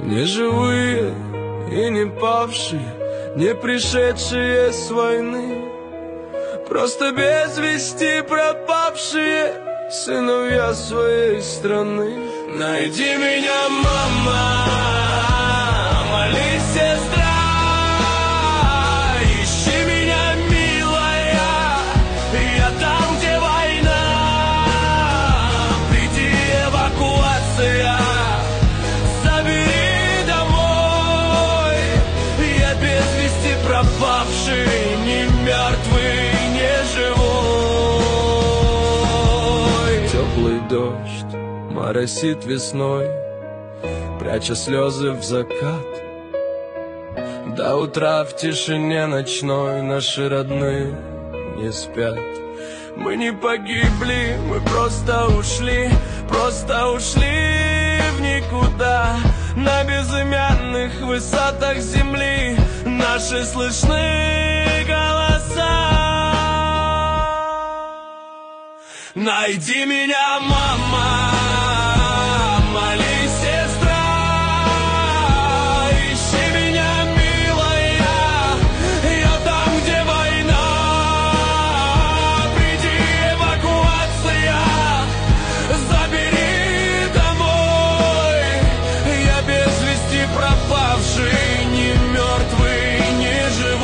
Не живые и не павшие, не пришедшие с войны, просто без вести пропавшие сыновья своей страны. Найди меня, мама, молись, сестра, ищи меня, милая, я там, где война. Приди, эвакуация, забери домой. Я без вести пропавший, ни мертвый, ни живой. Теплый дождь моросит весной, пряча слезы в закат. До утра в тишине ночной наши родные не спят. Мы не погибли, мы просто ушли в никуда. На безымянных высотах земли наши слышны голоса. Найди меня, мама, молись, сестра, ищи меня, милая, я там, где война. Приди, эвакуация, забери домой. Я без вести пропавший, ни мертвый, ни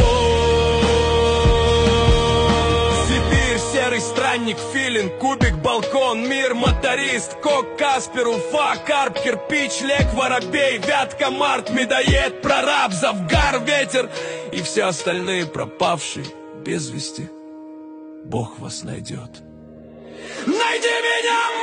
живой. Сибирь, серый странник, филин, кубик, балкон, мир, моторист, кок, Каспер, Уфа, карп, кирпич, лек, воробей, вятка, март, медоед, прораб, завгар, ветер и все остальные пропавшие без вести. Бог вас найдет. Найди меня!